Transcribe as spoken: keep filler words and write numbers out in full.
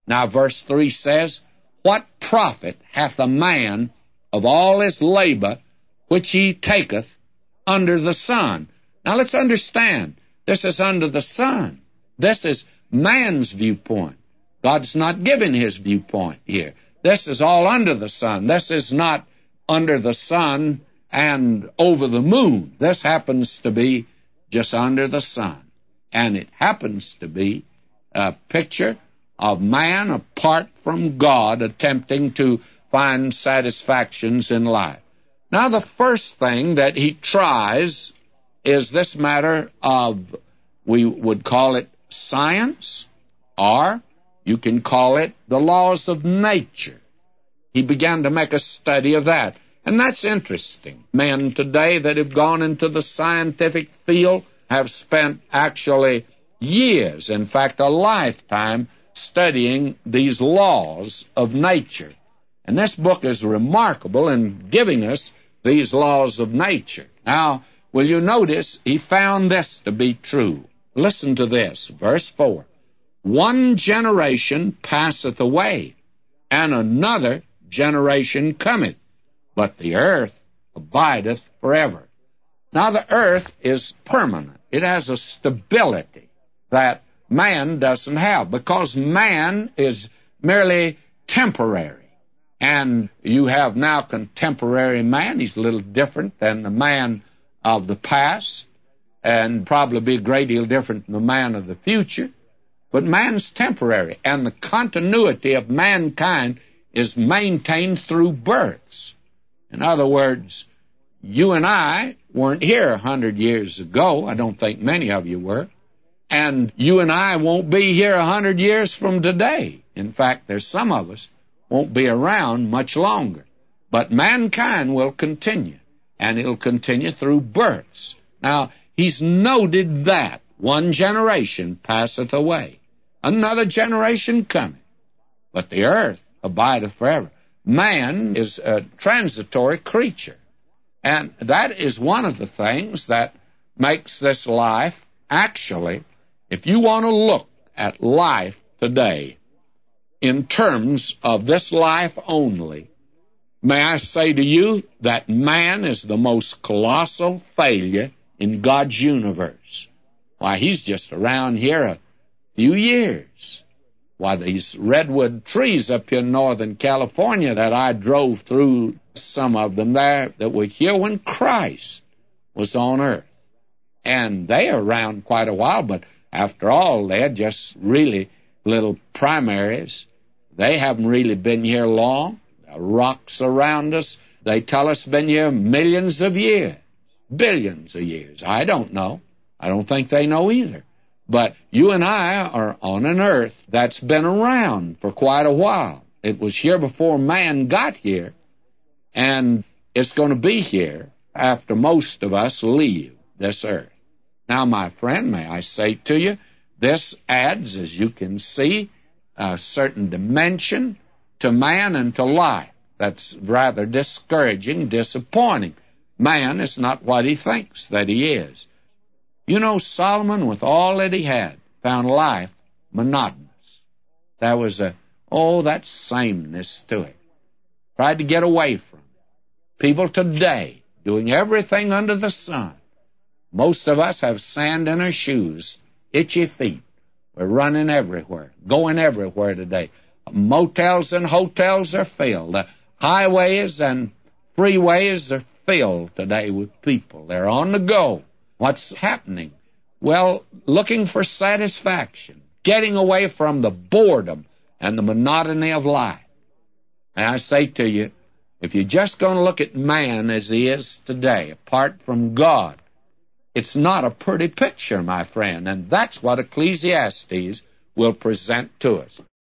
Now, verse three says, What profit hath a man of all his labor which he taketh under the sun? Now, let's understand, this is under the sun. This is man's viewpoint. God's not giving his viewpoint here. This is all under the sun. This is not under the sun and over the moon. This happens to be just under the sun. And it happens to be a picture of man apart from God attempting to find satisfactions in life. Now, the first thing that he tries is this matter of, we would call it science, or you can call it the laws of nature. He began to make a study of that. And that's interesting. Men today that have gone into the scientific field have spent actually years, in fact a lifetime, studying these laws of nature. And this book is remarkable in giving us these laws of nature. Now, will you notice he found this to be true? Listen to this, verse four. One generation passeth away, and another generation cometh, but the earth abideth forever. Now, the earth is permanent. It has a stability that man doesn't have, because man is merely temporary. And you have now contemporary man. He's a little different than the man of the past, and probably be a great deal different from the man of the future. But man's temporary, and the continuity of mankind is maintained through births. In other words, you and I weren't here a hundred years ago. I don't think many of you were. And you and I won't be here a hundred years from today. In fact, there's some of us won't be around much longer. But mankind will continue, and it'll continue through births. Now, he's noted that one generation passeth away, another generation cometh, but the earth abideth forever. Man is a transitory creature, and that is one of the things that makes this life, actually, if you want to look at life today in terms of this life only, may I say to you that man is the most colossal failure in God's universe. Why, he's just around here a few years. Why, these redwood trees up here in Northern California that I drove through, some of them there, that were here when Christ was on earth. And they are around quite a while, but after all, they're just really little primaries. They haven't really been here long. The rocks around us, they tell us, been here millions of years, billions of years. I don't know. I don't think they know either. But you and I are on an earth that's been around for quite a while. It was here before man got here, and it's going to be here after most of us leave this earth. Now, my friend, may I say to you, this adds, as you can see, a certain dimension to man and to life. That's rather discouraging, disappointing. Man is not what he thinks that he is. You know, Solomon, with all that he had, found life monotonous. There was a, oh, that sameness to it. Tried to get away from it. People today doing everything under the sun. Most of us have sand in our shoes, itchy feet. We're running everywhere, going everywhere today. Motels and hotels are filled. The highways and freeways are filled today with people. They're on the go. What's happening? Well, looking for satisfaction, getting away from the boredom and the monotony of life. And I say to you, if you're just going to look at man as he is today, apart from God, it's not a pretty picture, my friend, and that's what Ecclesiastes will present to us.